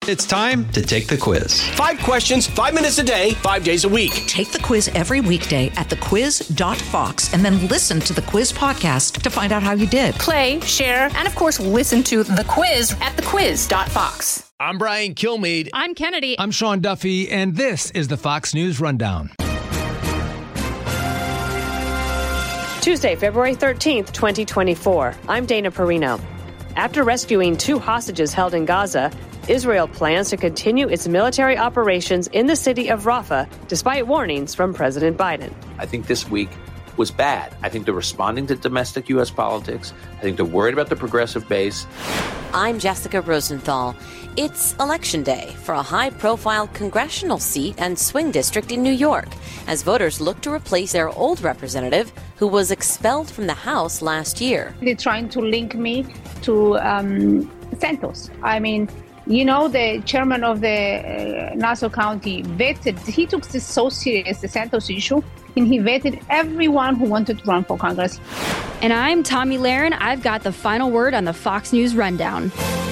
It's time to take the quiz. 5 questions, 5 minutes a day, 5 days a week. Take the quiz every weekday at thequiz.fox and then listen to the quiz podcast to find out how you did. Play, share, and of course, listen to The Quiz at thequiz.fox. I'm Brian Kilmeade. I'm Kennedy. I'm Sean Duffy, and this is the Fox News Rundown. Tuesday, February 13th, 2024. I'm Dana Perino. After rescuing 2 hostages held in Gaza, Israel plans to continue its military operations in the city of Rafah, despite warnings from President Biden. I think this week was bad. I think they're responding to domestic U.S. politics. I think they're worried about the progressive base. I'm Jessica Rosenthal. It's Election Day for a high-profile congressional seat and swing district in New York, as voters look to replace their old representative who was expelled from the House last year. They're trying to link me to Santos. I mean, you know, the chairman of the Nassau County vetted, he took this so serious, the Santos issue, and he vetted everyone who wanted to run for Congress. And I'm Tommy Lahren. I've got the final word on the Fox News Rundown.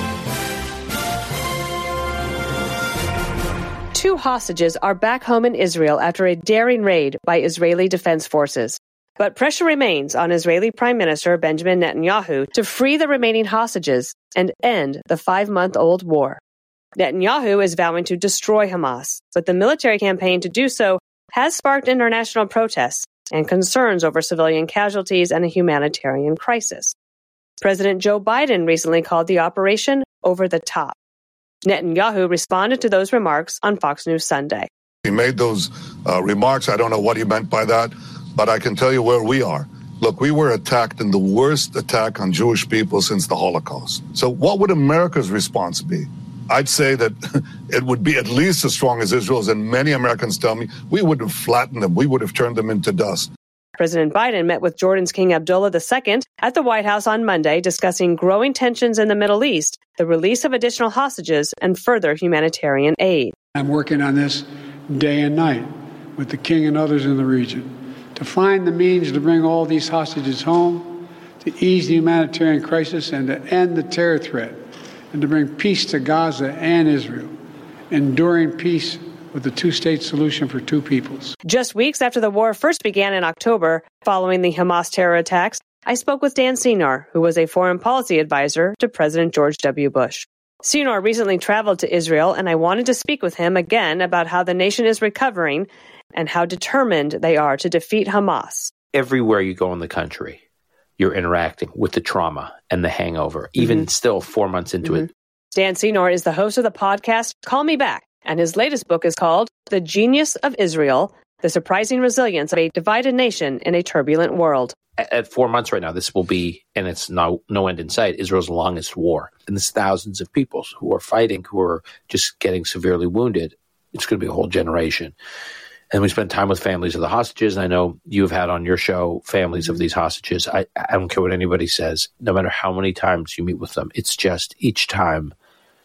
2 hostages are back home in Israel after a daring raid by Israeli Defense Forces. But pressure remains on Israeli Prime Minister Benjamin Netanyahu to free the remaining hostages and end the 5-month-old war. Netanyahu is vowing to destroy Hamas, but the military campaign to do so has sparked international protests and concerns over civilian casualties and a humanitarian crisis. President Joe Biden recently called the operation over the top. Netanyahu responded to those remarks on Fox News Sunday. He made those remarks. I don't know what he meant by that, but I can tell you where we are. Look, we were attacked in the worst attack on Jewish people since the Holocaust. So what would America's response be? I'd say that it would be at least as strong as Israel's, and many Americans tell me we would have flattened them. We would have turned them into dust. President Biden met with Jordan's King Abdullah II at the White House on Monday, discussing growing tensions in the Middle East, the release of additional hostages, and further humanitarian aid. I'm working on this day and night with the King and others in the region to find the means to bring all these hostages home, to ease the humanitarian crisis, and to end the terror threat, and to bring peace to Gaza and Israel, enduring peace with the 2-state solution for 2 peoples. Just weeks after the war first began in October, following the Hamas terror attacks, I spoke with Dan Senor, who was a foreign policy advisor to President George W. Bush. Senor recently traveled to Israel, and I wanted to speak with him again about how the nation is recovering and how determined they are to defeat Hamas. Everywhere you go in the country, you're interacting with the trauma and the hangover, even still 4 months into it. Dan Senor is the host of the podcast Call Me Back, and his latest book is called The Genius of Israel, The Surprising Resilience of a Divided Nation in a Turbulent World. At 4 months right now, this will be, and it's no end in sight, Israel's longest war. And there's thousands of people who are fighting, who are just getting severely wounded. It's going to be a whole generation. And we spend time with families of the hostages. I know you've had on your show families of these hostages. I don't care what anybody says. No matter how many times you meet with them, it's just each time,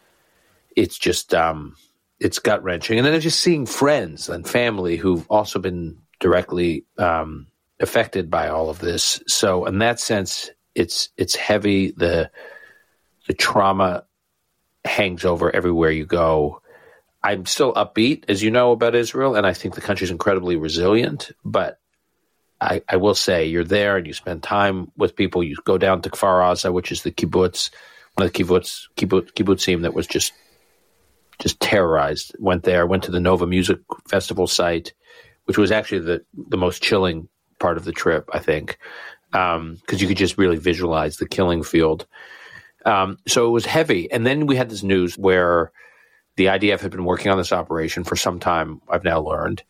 it's just it's gut-wrenching. And then just seeing friends and family who've also been directly affected by all of this. So in that sense, it's heavy. The trauma hangs over everywhere you go. I'm still upbeat, as you know, about Israel, and I think the country's incredibly resilient. But I will say, you're there and you spend time with people. You go down to Kfar Aza, which is the kibbutz, one of the kibbutzim that was just terrorized. Went there, went to the Nova Music Festival site, which was actually the most chilling part of the trip, I think, because you could just really visualize the killing field. So it was heavy. And then we had this news where the IDF had been working on this operation for some time, I've now learned,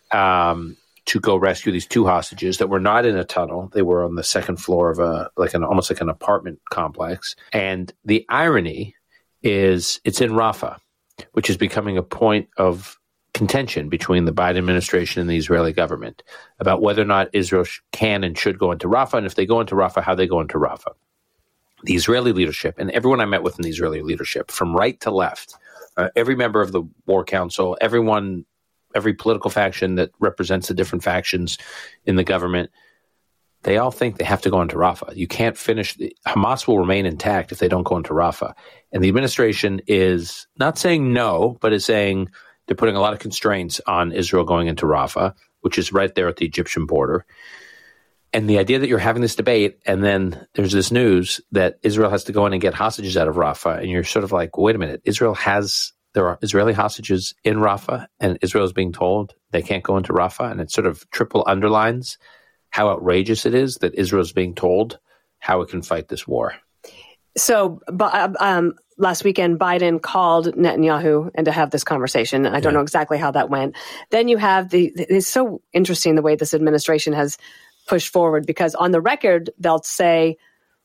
to go rescue these 2 hostages that were not in a tunnel. They were on the second floor of almost like an apartment complex. And the irony is it's in Rafah, which is becoming a point of contention between the Biden administration and the Israeli government about whether or not Israel can and should go into Rafah, and if they go into Rafah, how they go into Rafah. The Israeli leadership, and everyone I met with in the Israeli leadership, from right to left, every member of the War Council, every political faction that represents the different factions in the government, they all think they have to go into Rafah. You can't finish. Hamas will remain intact if they don't go into Rafah. And the administration is not saying no, but is saying they're putting a lot of constraints on Israel going into Rafah, which is right there at the Egyptian border. And the idea that you're having this debate, and then there's this news that Israel has to go in and get hostages out of Rafah, and you're sort of like, wait a minute, there are Israeli hostages in Rafah, and Israel is being told they can't go into Rafah, and it sort of triple underlines how outrageous it is that Israel is being told how it can fight this war. So last weekend, Biden called Netanyahu and to have this conversation. I don't know exactly how that went. Then you have it's so interesting the way this administration has pushed forward, because on the record, they'll say,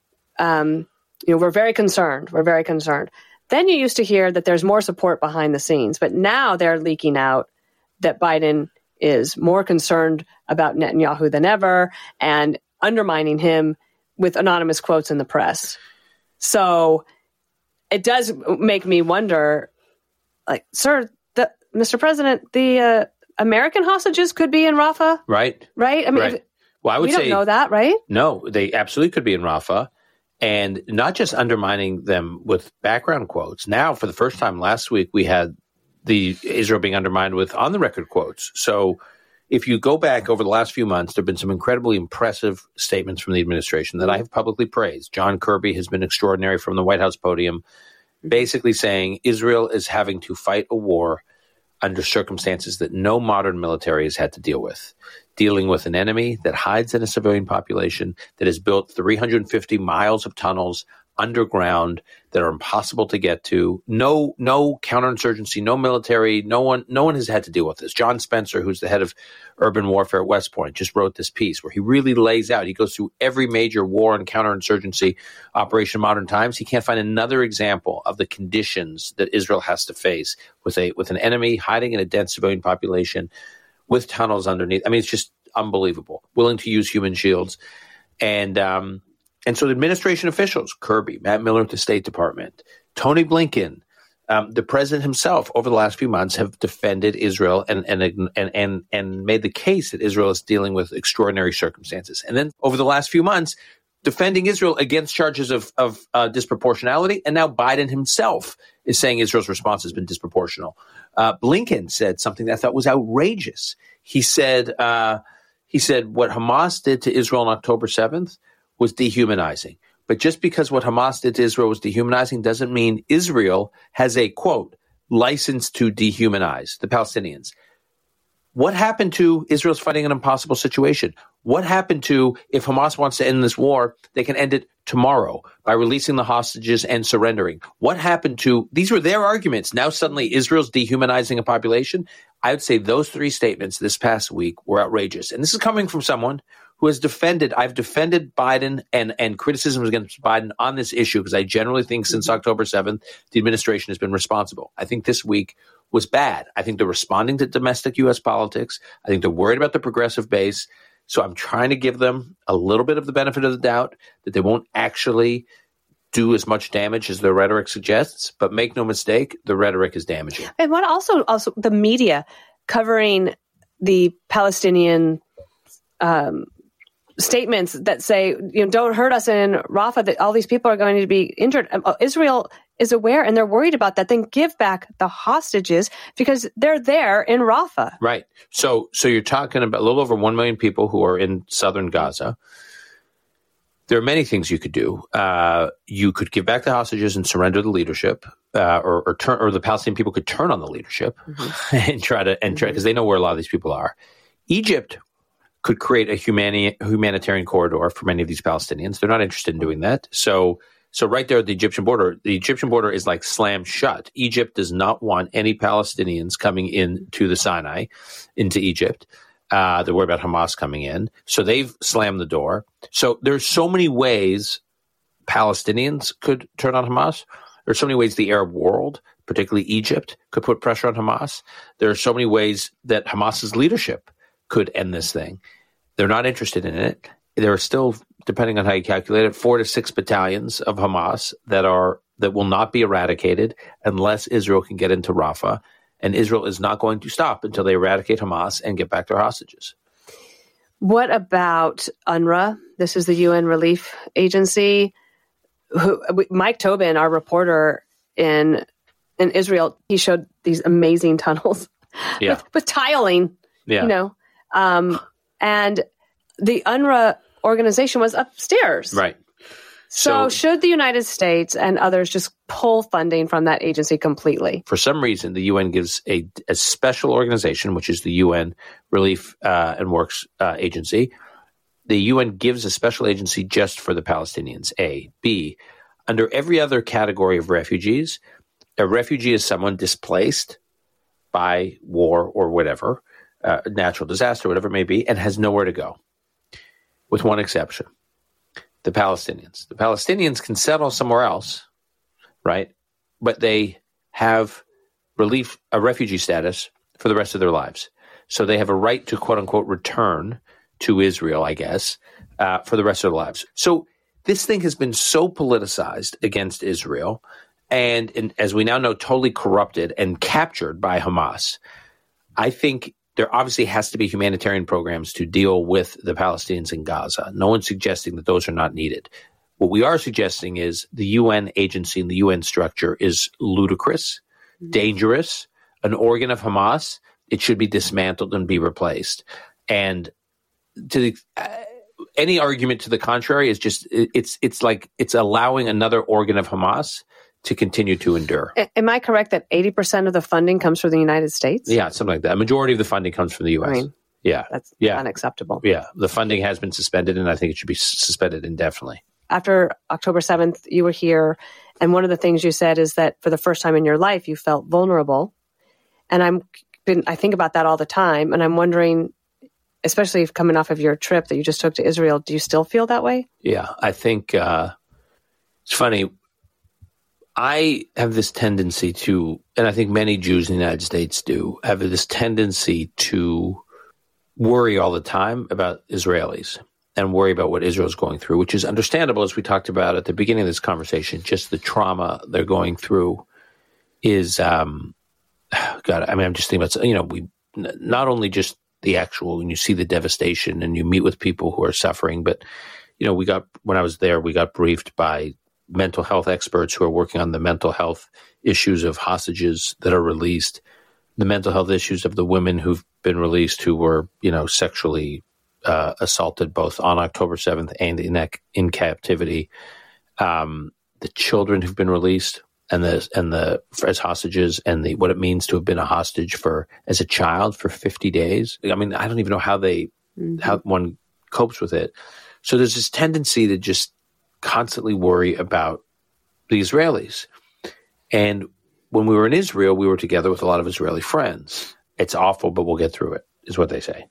we're very concerned. We're very concerned. Then you used to hear that there's more support behind the scenes, but now they're leaking out that Biden is more concerned about Netanyahu than ever and undermining him with anonymous quotes in the press. So it does make me wonder, like, sir, Mr. President, the American hostages could be in Rafah? Right. Right? I mean, right. Well, I would we say, don't know that, right? No, they absolutely could be in Rafah, and not just undermining them with background quotes. Now, for the first time last week, we had the Israel being undermined with on-the-record quotes. So if you go back over the last few months, there have been some incredibly impressive statements from the administration that I have publicly praised. John Kirby has been extraordinary from the White House podium, basically saying Israel is having to fight a war under circumstances that no modern military has had to deal with. Dealing with an enemy that hides in a civilian population, that has built 350 miles of tunnels underground that are impossible to get to. No counterinsurgency, no military, no one has had to deal with this. John Spencer, who's the head of urban warfare at West Point, just wrote this piece where he really lays out, he goes through every major war and counterinsurgency operation in modern times. He can't find another example of the conditions that Israel has to face with an enemy hiding in a dense civilian population with tunnels underneath. I mean, it's just unbelievable. Willing to use human shields. And so the administration officials, Kirby, Matt Miller at the State Department, Tony Blinken, the president himself, over the last few months have defended Israel and made the case that Israel is dealing with extraordinary circumstances. And then over the last few months, defending Israel against charges of disproportionality. And now Biden himself is saying Israel's response has been disproportional. Blinken said something that I thought was outrageous. He said what Hamas did to Israel on October 7th was dehumanizing. But just because what Hamas did to Israel was dehumanizing doesn't mean Israel has a, quote, license to dehumanize the Palestinians. What happened to Israel's fighting an impossible situation? What happened to, if Hamas wants to end this war, they can end it tomorrow by releasing the hostages and surrendering? What happened to, these were their arguments. Now suddenly Israel's dehumanizing a population. I would say those three statements this past week were outrageous. And this is coming from someone who has I've defended Biden and criticisms against Biden on this issue because I generally think since October 7th, the administration has been responsible. I think this week was bad. I think they're responding to domestic U.S. politics. I think they're worried about the progressive base. So I'm trying to give them a little bit of the benefit of the doubt that they won't actually do as much damage as their rhetoric suggests. But make no mistake, the rhetoric is damaging. And what also the media covering the Palestinian statements that say, don't hurt us in Rafah, that all these people are going to be injured. Israel is aware and they're worried about that. Then give back the hostages because they're there in Rafah. Right. So you're talking about a little over 1 million people who are in southern Gaza. There are many things you could do. You could give back the hostages and surrender the leadership, or the Palestinian people could turn on the leadership and try because they know where a lot of these people are. Egypt could create a humanitarian corridor for many of these Palestinians. They're not interested in doing that. So right there at the Egyptian border is like slammed shut. Egypt does not want any Palestinians coming into the Sinai, into Egypt. They're worried about Hamas coming in. So they've slammed the door. So there's so many ways Palestinians could turn on Hamas. There's so many ways the Arab world, particularly Egypt, could put pressure on Hamas. There are so many ways that Hamas's leadership could end this thing. They're not interested in it. There are still, depending on how you calculate it, 4 to 6 battalions of Hamas that will not be eradicated unless Israel can get into Rafah. And Israel is not going to stop until they eradicate Hamas and get back their hostages. What about UNRWA? This is the UN Relief Agency. Mike Tobin, our reporter in Israel, he showed these amazing tunnels with tiling, and the UNRWA organization was upstairs. Right. So should the United States and others just pull funding from that agency completely? For some reason, the UN gives a special organization, which is the UN Relief and Works Agency. The UN gives a special agency just for the Palestinians, A. B, under every other category of refugees, a refugee is someone displaced by war or whatever, natural disaster, whatever it may be, and has nowhere to go, with one exception. The Palestinians. The Palestinians can settle somewhere else, right? But they have a refugee status for the rest of their lives. So they have a right to, quote unquote, return to Israel, I guess, for the rest of their lives. So this thing has been so politicized against Israel and as we now know, totally corrupted and captured by Hamas. I think there obviously has to be humanitarian programs to deal with the Palestinians in Gaza. No one's suggesting that those are not needed. What we are suggesting is the UN agency and the UN structure is ludicrous, dangerous, an organ of Hamas. It should be dismantled and be replaced. And any argument to the contrary is just it's like it's allowing another organ of Hamas to continue to endure. Am I correct that 80% of the funding comes from the United States? Yeah, something like that. A majority of the funding comes from the U.S. That's unacceptable. Yeah, the funding has been suspended, and I think it should be suspended indefinitely. After October 7th, you were here, and one of the things you said is that for the first time in your life, you felt vulnerable. And I think about that all the time, and I'm wondering, especially coming off of your trip that you just took to Israel, do you still feel that way? Yeah, I think it's funny. I have this tendency to, and I think many Jews in the United States do, have this tendency to worry all the time about Israelis and worry about what Israel is going through, which is understandable, as we talked about at the beginning of this conversation. Just the trauma they're going through is, God, I mean, I'm just thinking about, we not only just the actual, when you see the devastation and you meet with people who are suffering, but, when I was there, we got briefed by mental health experts who are working on the mental health issues of hostages that are released, the mental health issues of the women who've been released who were, sexually assaulted both on October 7th and in captivity, the children who've been released and as hostages and what it means to have been a hostage as a child for 50 days. I mean, I don't even know how one copes with it. So there's this tendency to just constantly worry about the Israelis. And when we were in Israel, we were together with a lot of Israeli friends. It's awful, but we'll get through it, is what they say.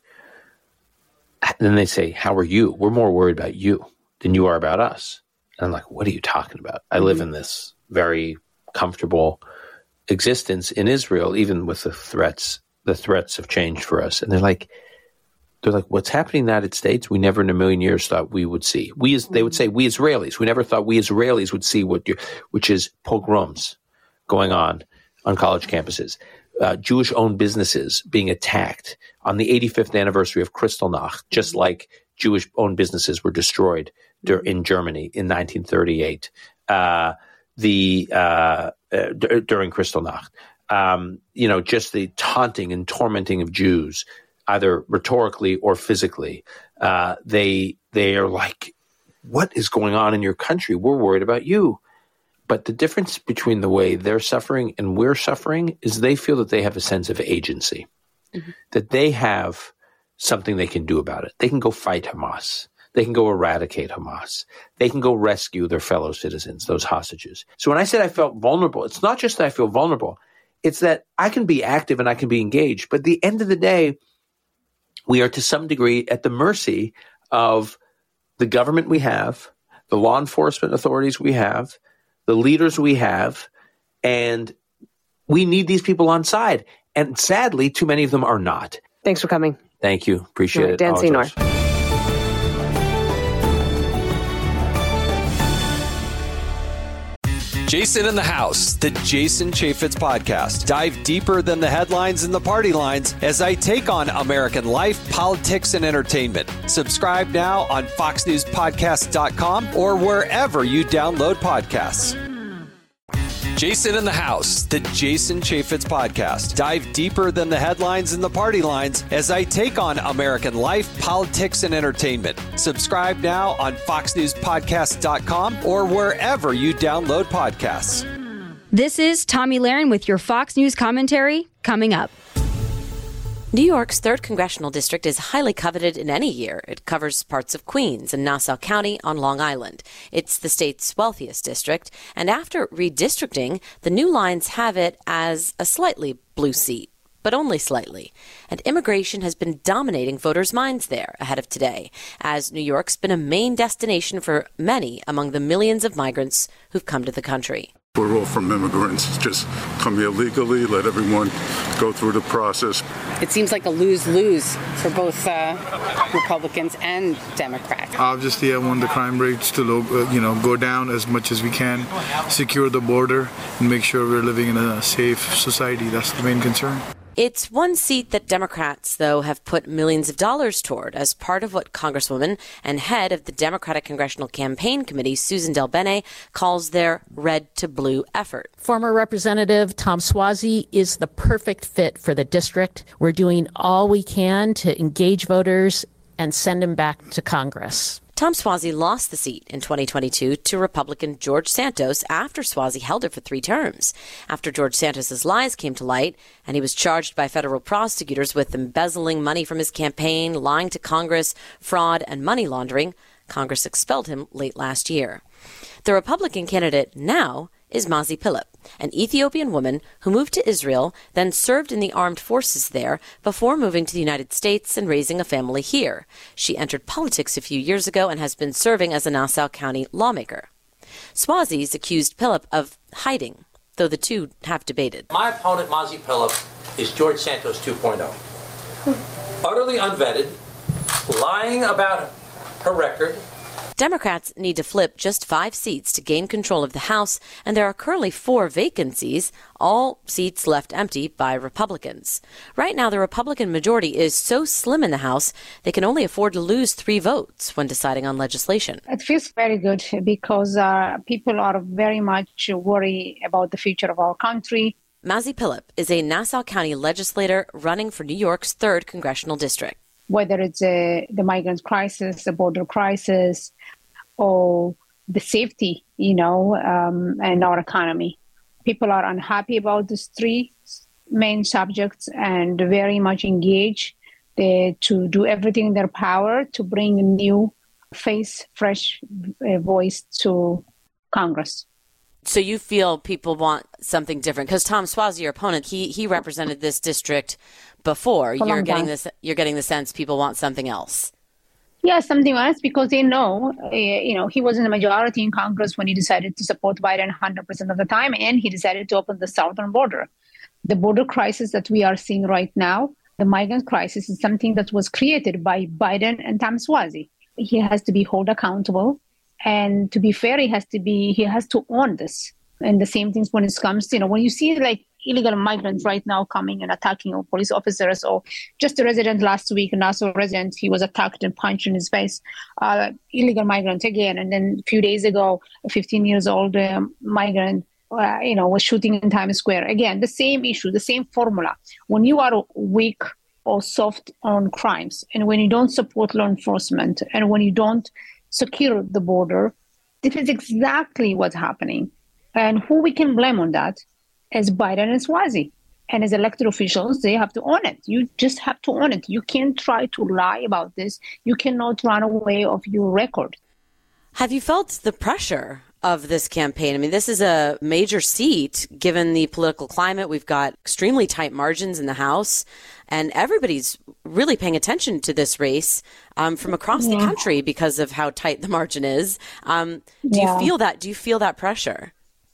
And then they say, how are you? We're more worried about you than you are about us. And I'm like, what are you talking about? I live in this very comfortable existence in Israel, even with the threats have changed for us. And they're like, what's happening in the United States, we never in a million years thought we would see. They would say, we Israelis, we never thought we Israelis would see which is pogroms going on college campuses, Jewish-owned businesses being attacked on the 85th anniversary of Kristallnacht, just like Jewish-owned businesses were destroyed in Germany in 1938 during Kristallnacht. Just the taunting and tormenting of Jews, either rhetorically or physically. They are like, what is going on in your country? We're worried about you. But the difference between the way they're suffering and we're suffering is they feel that they have a sense of agency, that they have something they can do about it. They can go fight Hamas. They can go eradicate Hamas. They can go rescue their fellow citizens, those hostages. So when I said I felt vulnerable, it's not just that I feel vulnerable. It's that I can be active and I can be engaged. But at the end of the day, we are to some degree at the mercy of the government we have, the law enforcement authorities we have, the leaders we have, and we need these people on side. And sadly, too many of them are not. Thanks for coming. Thank you. Appreciate it. Dan Senor. Jason in the House, the Jason Chaffetz podcast. Dive deeper than the headlines and the party lines as I take on American life, politics, and entertainment. Subscribe now on foxnewspodcast.com or wherever you download podcasts. Jason in the House, the Jason Chaffetz podcast. Dive deeper than the headlines and the party lines as I take on American life, politics, and entertainment. Subscribe now on foxnewspodcast.com or wherever you download podcasts. This is Tomi Lahren with your Fox News commentary coming up. New York's 3rd Congressional District is highly coveted in any year. It covers parts of Queens and Nassau County on Long Island. It's the state's wealthiest district, and after redistricting, the new lines have it as a slightly blue seat, but only slightly. And immigration has been dominating voters' minds there ahead of today, as New York's been a main destination for many among the millions of migrants who've come to the country. We're all from immigrants. Just come here legally, let everyone go through the process. It seems like a lose-lose for both Republicans and Democrats. Obviously, I want the crime rates to go down as much as we can, secure the border, and make sure we're living in a safe society. That's the main concern. It's one seat that Democrats, though, have put millions of dollars toward as part of what Congresswoman and head of the Democratic Congressional Campaign Committee, Susan DelBene, calls their red to blue effort. Former Representative Tom Suozzi is the perfect fit for the district. We're doing all we can to engage voters and send him back to Congress. Tom Suozzi lost the seat in 2022 to Republican George Santos after Suozzi held it for 3 terms. After George Santos's lies came to light and he was charged by federal prosecutors with embezzling money from his campaign, lying to Congress, fraud, and money laundering, Congress expelled him late last year. The Republican candidate now is Mazi Pilip, an Ethiopian woman who moved to Israel, then served in the armed forces there before moving to the United States and raising a family here. She entered politics a few years ago and has been serving as a Nassau County lawmaker. Suozzi's accused Pilip of hiding, though the two have debated. My opponent, Mazi Pilip, is George Santos 2.0. Utterly unvetted, lying about her record. Democrats need to flip just 5 seats to gain control of the House, and there are currently 4 vacancies, all seats left empty by Republicans. Right now, the Republican majority is so slim in the House, they can only afford to lose 3 votes when deciding on legislation. It feels very good because people are very much worried about the future of our country. Mazi Pilip is a Nassau County legislator running for New York's 3rd Congressional District. Whether it's the migrant crisis, the border crisis, or the safety, and our economy. People are unhappy about these 3 main subjects and very much engaged to do everything in their power to bring a new face, fresh voice to Congress. So you feel people want something different? Because Tom Suozzi, your opponent, he represented this district before. You're getting the sense people want something else. Yeah, something else, because they know, he was in the majority in Congress when he decided to support Biden 100% of the time, and he decided to open the southern border. The border crisis that we are seeing right now, the migrant crisis, is something that was created by Biden and Tom Suozzi. He has to be held accountable, and to be fair, he has to own this. And the same things when it comes to, when you see like illegal migrants right now coming and attacking police officers, or just a resident last week, a Nassau resident, he was attacked and punched in his face, illegal migrant again. And then a few days ago, a 15-year-old migrant, was shooting in Times Square. Again, the same issue, the same formula. When you are weak or soft on crimes, and when you don't support law enforcement, and when you don't secure the border, this is exactly what's happening. And who we can blame on that is Biden and Suozzi. And as elected officials, they have to own it. You just have to own it. You can't try to lie about this. You cannot run away of your record. Have you felt the pressure of this campaign? I mean, this is a major seat given the political climate. We've got extremely tight margins in the House, and everybody's really paying attention to this race from across the country because of how tight the margin is. Do you feel that? Do you feel that pressure?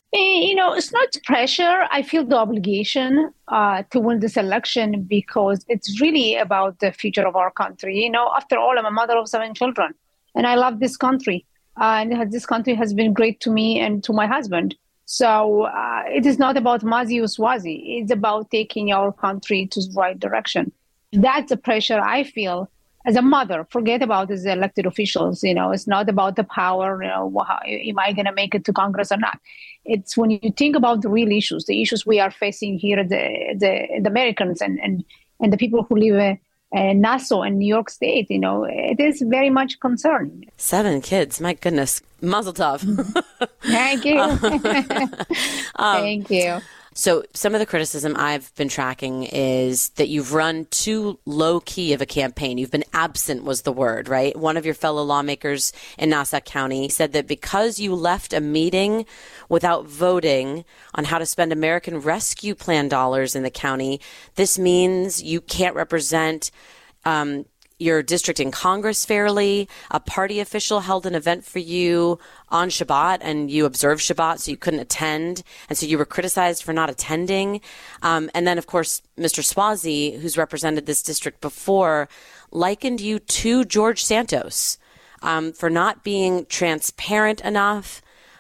It's not pressure. I feel the obligation to win this election because it's really about the future of our country. After all, I'm a mother of 7 children, and I love this country. And this country has been great to me and to my husband. So it is not about Mazi or Swazi. It's about taking our country to the right direction. That's the pressure I feel as a mother. Forget about as elected officials. It's not about the power. Am I going to make it to Congress or not? It's when you think about the real issues, the issues we are facing here, the Americans and the people who live in Nassau and New York State. It is very much concerning. 7 kids, my goodness. Mazel tov. Thank you. Thank you. So some of the criticism I've been tracking is that you've run too low-key of a campaign. You've been absent was the word, right? One of your fellow lawmakers in Nassau County said that because you left a meeting without voting on how to spend American Rescue Plan dollars in the county, this means you can't represent your district in Congress fairly. A party official held an event for you on Shabbat, and you observed Shabbat, so you couldn't attend. And so you were criticized for not attending. And then, of course, Mr. Swazi, who's represented this district before, likened you to George Santos for not being transparent enough.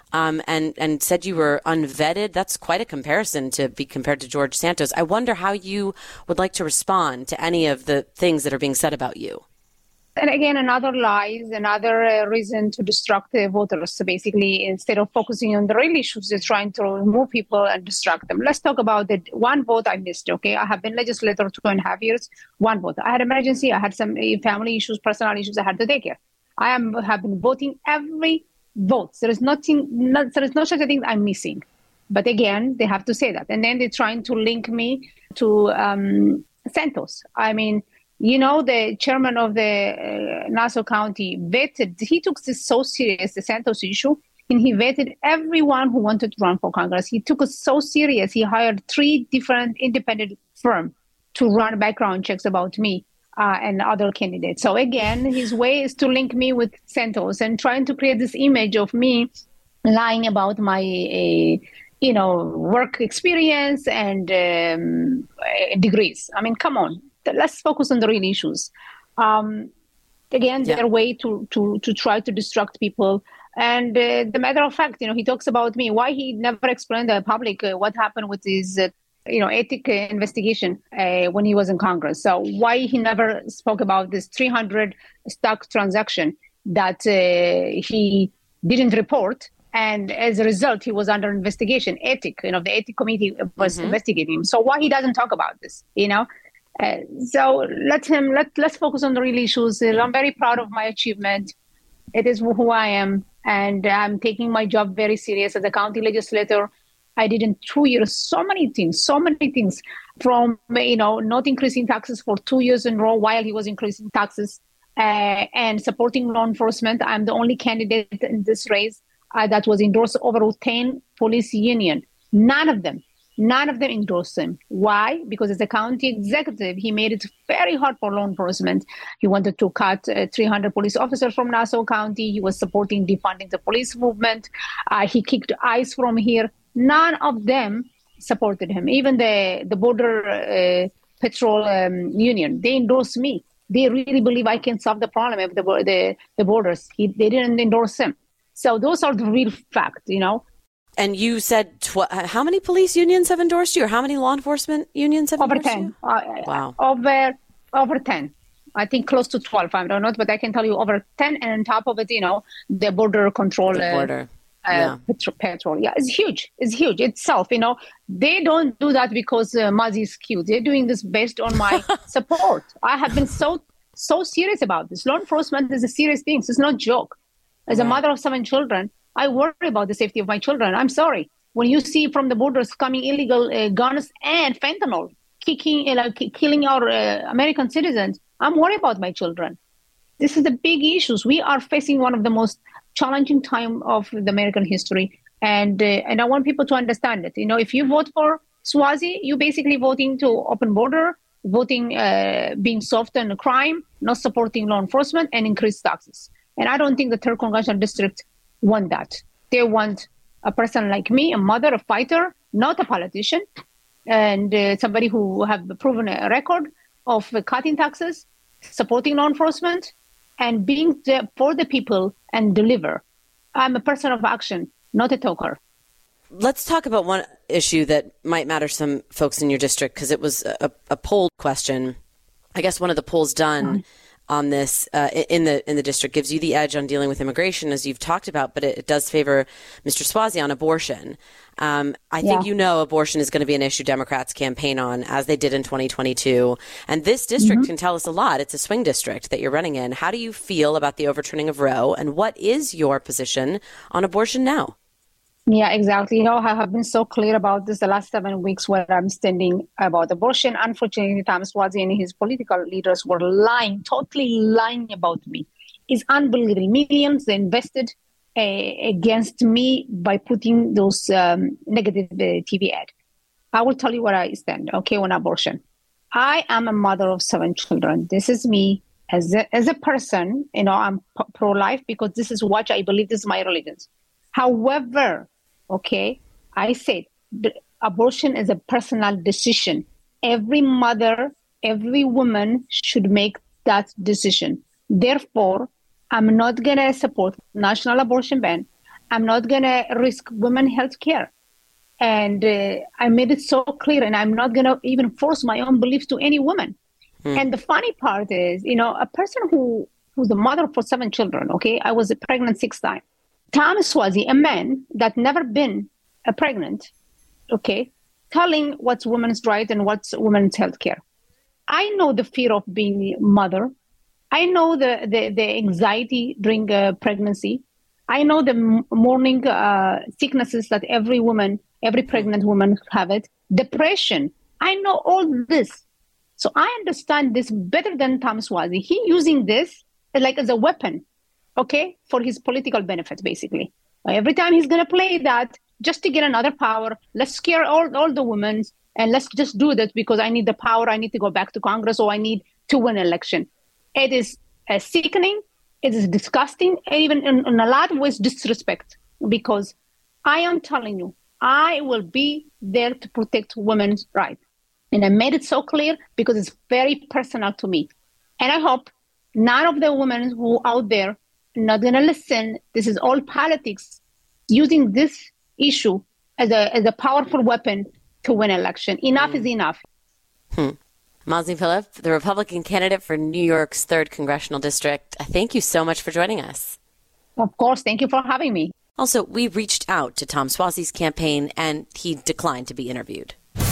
And said you were unvetted. That's quite a comparison to be compared to George Santos. I wonder how you would like to respond to any of the things that are being said about you. And again, another lies, another reason to distract the voters. So basically, instead of focusing on the real issues, they're trying to remove people and distract them. Let's talk about the one vote I missed, okay? I have been legislator 2.5 years, one vote. I had emergency, I had some family issues, personal issues I had to take care. have been voting every vote. There is no such a thing I'm missing. But again, they have to say that. And then they're trying to link me to Santos. I mean, the chairman of the Nassau County he took this so serious, the Santos issue, and he vetted everyone who wanted to run for Congress. He took it so serious. He hired 3 different independent firms to run background checks about me and other candidates. So again, his way is to link me with Santos and trying to create this image of me lying about my work experience and degrees. I mean, come on, let's focus on the real issues. Their way to try to distract people. And the matter of fact, he talks about me. Why he never explained to the public what happened with his, ethic investigation when he was in Congress. So why he never spoke about this 300 stock transaction that he didn't report. And as a result, he was under investigation. The ethic committee was investigating him. So why he doesn't talk about this, So let's focus on the real issues. I'm very proud of my achievement. It is who I am. And I'm taking my job very serious as a county legislator. I did in 2 years so many things from, not increasing taxes for 2 years in a row while he was increasing taxes and supporting law enforcement. I'm the only candidate in this race that was endorsed over 10 police union. None of them endorsed him. Why? Because as a county executive, he made it very hard for law enforcement. He wanted to cut 300 police officers from Nassau County. He was supporting defunding the police movement. He kicked ICE from here. None of them supported him. Even the border patrol union, they endorsed me. They really believe I can solve the problem of the borders. They didn't endorse him. So those are the real facts, And you said, how many police unions have endorsed you, or how many law enforcement unions have endorsed you? Wow. Over 10. I think close to 12. I don't know, but I can tell you over 10. And on top of it, the border control. Patrol. Yeah, it's huge. It's huge itself. They don't do that because Mazi is cute. They're doing this based on my support. I have been so serious about this. Law enforcement is a serious thing. It's not a joke. As a mother of 7 children, I worry about the safety of my children. I'm sorry. When you see from the borders coming illegal guns and fentanyl, killing our American citizens, I'm worried about my children. This is the big issues. We are facing one of the most challenging time of the American history. And I want people to understand it. If you vote for Swazi, you're basically voting to open border, voting being soft on crime, not supporting law enforcement, and increase taxes. And I don't think the 3rd Congressional District want that. They want a person like me, a mother, a fighter, not a politician, and somebody who have proven a record of cutting taxes, supporting law enforcement, and being there for the people and deliver. I'm a person of action, not a talker. Let's talk about one issue that might matter to some folks in your district, because it was a poll question. I guess one of the polls done on this in the district gives you the edge on dealing with immigration, as you've talked about, but it does favor Mr. Suozzi on abortion. I think abortion is going to be an issue Democrats campaign on, as they did in 2022. And this district can tell us a lot. It's a swing district that you're running in. How do you feel about the overturning of Roe, and what is your position on abortion now? Yeah, exactly. I have been so clear about this the last 7 weeks where I'm standing about abortion. Unfortunately, Tom Suozzi and his political leaders were lying, totally lying about me. It's unbelievable. Millions they invested against me by putting those negative TV ad. I will tell you where I stand, on abortion. I am a mother of 7 children. This is me as a person. I'm pro-life because this is what I believe. This is my religion. However, I said abortion is a personal decision. Every mother, every woman should make that decision. Therefore, I'm not going to support national abortion ban. I'm not going to risk women's health care. And I made it so clear, and I'm not going to even force my own beliefs to any woman. And the funny part is, a person who's a mother for 7 children, I was pregnant 6 times. Tom Suozzi, a man that never been pregnant, telling what's women's right and what's women's health care. I know the fear of being a mother. I know the anxiety during pregnancy. I know the morning sicknesses that every pregnant woman have it. Depression. I know all this. So I understand this better than Tom Suozzi. He using this as a weapon. For his political benefit, basically. Every time he's going to play that just to get another power, let's scare all the women and let's just do that because I need the power. I need to go back to Congress or I need to win an election. It is sickening. It is disgusting. And even in a lot of ways, disrespect. Because I am telling you, I will be there to protect women's rights. And I made it so clear because it's very personal to me. And I hope none of the women who are out there not going to listen. This is all politics, using this issue as a powerful weapon to win an election. Enough is enough. Mazi Pilip, the Republican candidate for New York's 3rd Congressional District, thank you so much for joining us. Of course. Thank you for having me. Also, we reached out to Tom Suozzi's campaign, and he declined to be interviewed.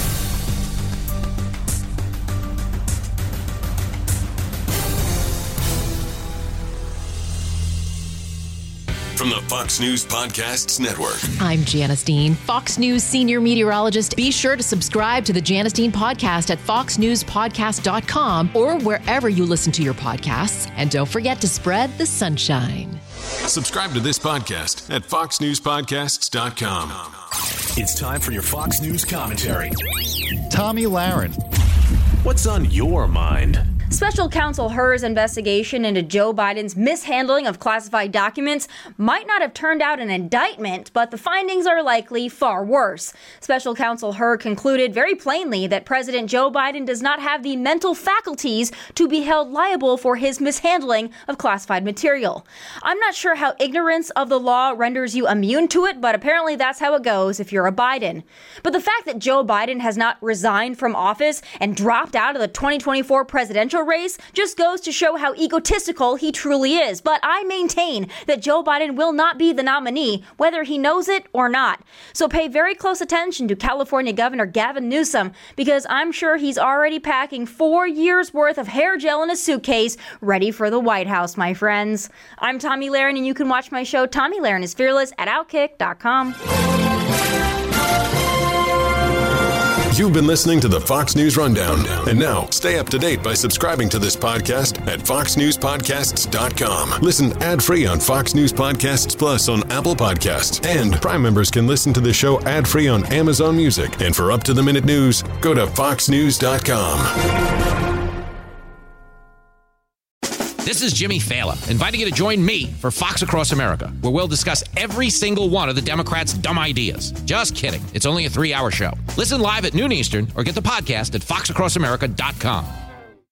From the Fox News Podcasts Network. I'm Janice Dean, Fox News senior meteorologist. Be sure to subscribe to the Janice Dean podcast at foxnewspodcast.com or wherever you listen to your podcasts. And don't forget to spread the sunshine. Subscribe to this podcast at foxnewspodcasts.com. It's time for your Fox News commentary. Tomi Lahren. What's on your mind? Special Counsel Hur's investigation into Joe Biden's mishandling of classified documents might not have turned out an indictment, but the findings are likely far worse. Special Counsel Hur concluded very plainly that President Joe Biden does not have the mental faculties to be held liable for his mishandling of classified material. I'm not sure how ignorance of the law renders you immune to it, but apparently that's how it goes if you're a Biden. But the fact that Joe Biden has not resigned from office and dropped out of the 2024 presidential race just goes to show how egotistical he truly is. But I maintain that Joe Biden will not be the nominee, whether he knows it or not. So pay very close attention to California Governor Gavin Newsom, because I'm sure he's already packing 4 years worth of hair gel in a suitcase, ready for the White House, my friends. I'm Tomi Lahren, and you can watch my show Tomi Lahren is Fearless at Outkick.com. You've been listening to the Fox News Rundown. And now, stay up to date by subscribing to this podcast at foxnewspodcasts.com. Listen ad-free on Fox News Podcasts Plus on Apple Podcasts. And Prime members can listen to the show ad-free on Amazon Music. And for up-to-the-minute news, go to foxnews.com. This is Jimmy Fallon, inviting you to join me for Fox Across America, where we'll discuss every single one of the Democrats' dumb ideas. Just kidding. It's only a 3-hour show. Listen live at noon Eastern or get the podcast at foxacrossamerica.com.